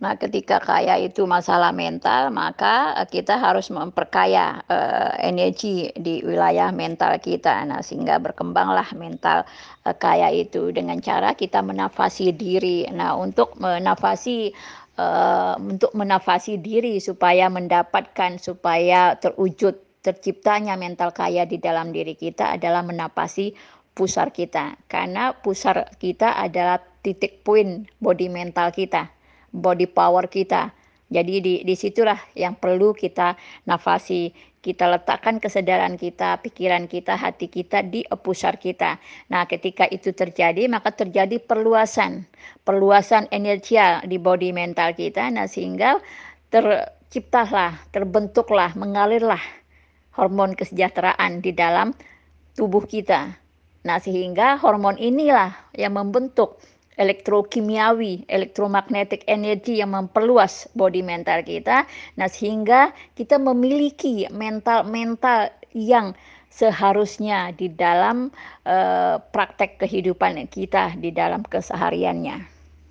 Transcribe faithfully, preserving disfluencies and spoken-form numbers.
Nah, ketika kaya itu masalah mental, maka, eee, kita harus memperkaya, eee, energi di wilayah mental kita. Nah, sehingga berkembanglah mental, eee, kaya itu dengan cara kita menafasi diri. Nah, untuk menafasi, eee, untuk menafasi diri supaya mendapatkan, supaya terwujud, terciptanya mental kaya di dalam diri kita adalah menapasi pusar kita. Karena pusar kita adalah titik poin body mental kita. Body power kita. Jadi di di situlah yang perlu kita nafasi, kita letakkan kesadaran kita, pikiran kita, hati kita di e pusar kita. Nah, ketika itu terjadi, maka terjadi perluasan, perluasan energial di body mental kita. Nah, sehingga terciptalah, terbentuklah, mengalirlah hormon kesejahteraan di dalam tubuh kita. Nah, sehingga hormon inilah yang membentuk elektrokimiawi, elektromagnetic energy yang memperluas body mental kita. Nah, sehingga kita memiliki mental-mental yang seharusnya di dalam, eee, praktek kehidupan kita di dalam kesehariannya.